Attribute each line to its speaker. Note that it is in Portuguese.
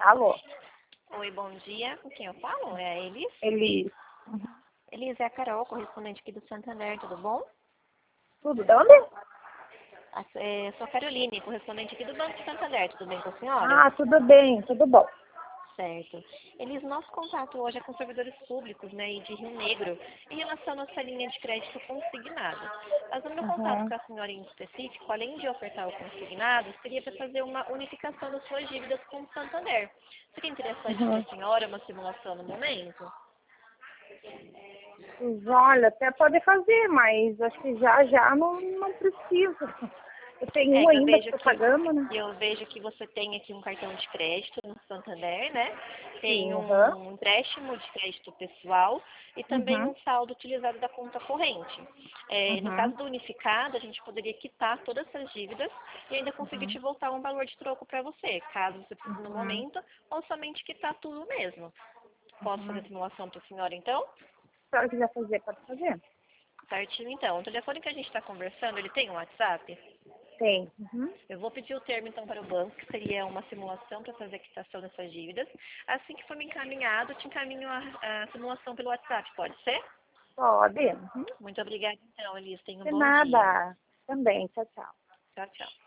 Speaker 1: Alô,
Speaker 2: Oi, bom dia. Com quem eu falo? É a Elis?
Speaker 1: Elis.
Speaker 2: Elis, é a Carol, correspondente aqui do Santander, tudo bom?
Speaker 1: Tudo de onde?
Speaker 2: Sou a Caroline, correspondente aqui do Banco Santander, tudo bem com a senhora?
Speaker 1: Ah, tudo bem, tudo bom.
Speaker 2: Certo. Elis, nosso contato hoje é com servidores públicos, né, e de Rio Negro, em relação à nossa linha de crédito consignado. Mas o meu contato
Speaker 1: Uhum.
Speaker 2: com a senhora em específico, além de ofertar o consignado, seria para fazer uma unificação das suas dívidas com o Santander. Seria interessante para
Speaker 1: Uhum.
Speaker 2: a senhora uma simulação no momento?
Speaker 1: Pois olha, até pode fazer, mas acho que já não precisa. Eu tenho
Speaker 2: É
Speaker 1: um
Speaker 2: que eu
Speaker 1: ainda que
Speaker 2: vejo
Speaker 1: estou
Speaker 2: que
Speaker 1: pagando, né?
Speaker 2: eu vejo que você tem aqui um cartão de crédito no Santander, né?
Speaker 1: Sim,
Speaker 2: Tem
Speaker 1: aham.
Speaker 2: um empréstimo de crédito pessoal e também
Speaker 1: Uhum.
Speaker 2: um saldo utilizado da conta corrente. No
Speaker 1: Uhum.
Speaker 2: caso do unificado, a gente poderia quitar todas essas dívidas e ainda conseguir
Speaker 1: Uhum.
Speaker 2: te voltar um valor de troco para você, caso você precise no
Speaker 1: Uhum.
Speaker 2: momento, ou somente quitar tudo mesmo. Posso fazer a
Speaker 1: Uhum.
Speaker 2: simulação para a senhora então?
Speaker 1: Se ela quiser fazer, pode fazer.
Speaker 2: Certinho então. O telefone que a gente está conversando, ele tem um WhatsApp?
Speaker 1: Tem. Uhum.
Speaker 2: Eu vou pedir o termo então para o banco, que seria uma simulação para fazer a quitação dessas dívidas. Assim que for me encaminhado, eu te encaminho a simulação pelo WhatsApp, pode ser?
Speaker 1: Pode. Uhum.
Speaker 2: Muito obrigada então, Elis. Tenha um
Speaker 1: De
Speaker 2: bom dia.
Speaker 1: nada. Também. Tchau, tchau.
Speaker 2: Tchau, tchau.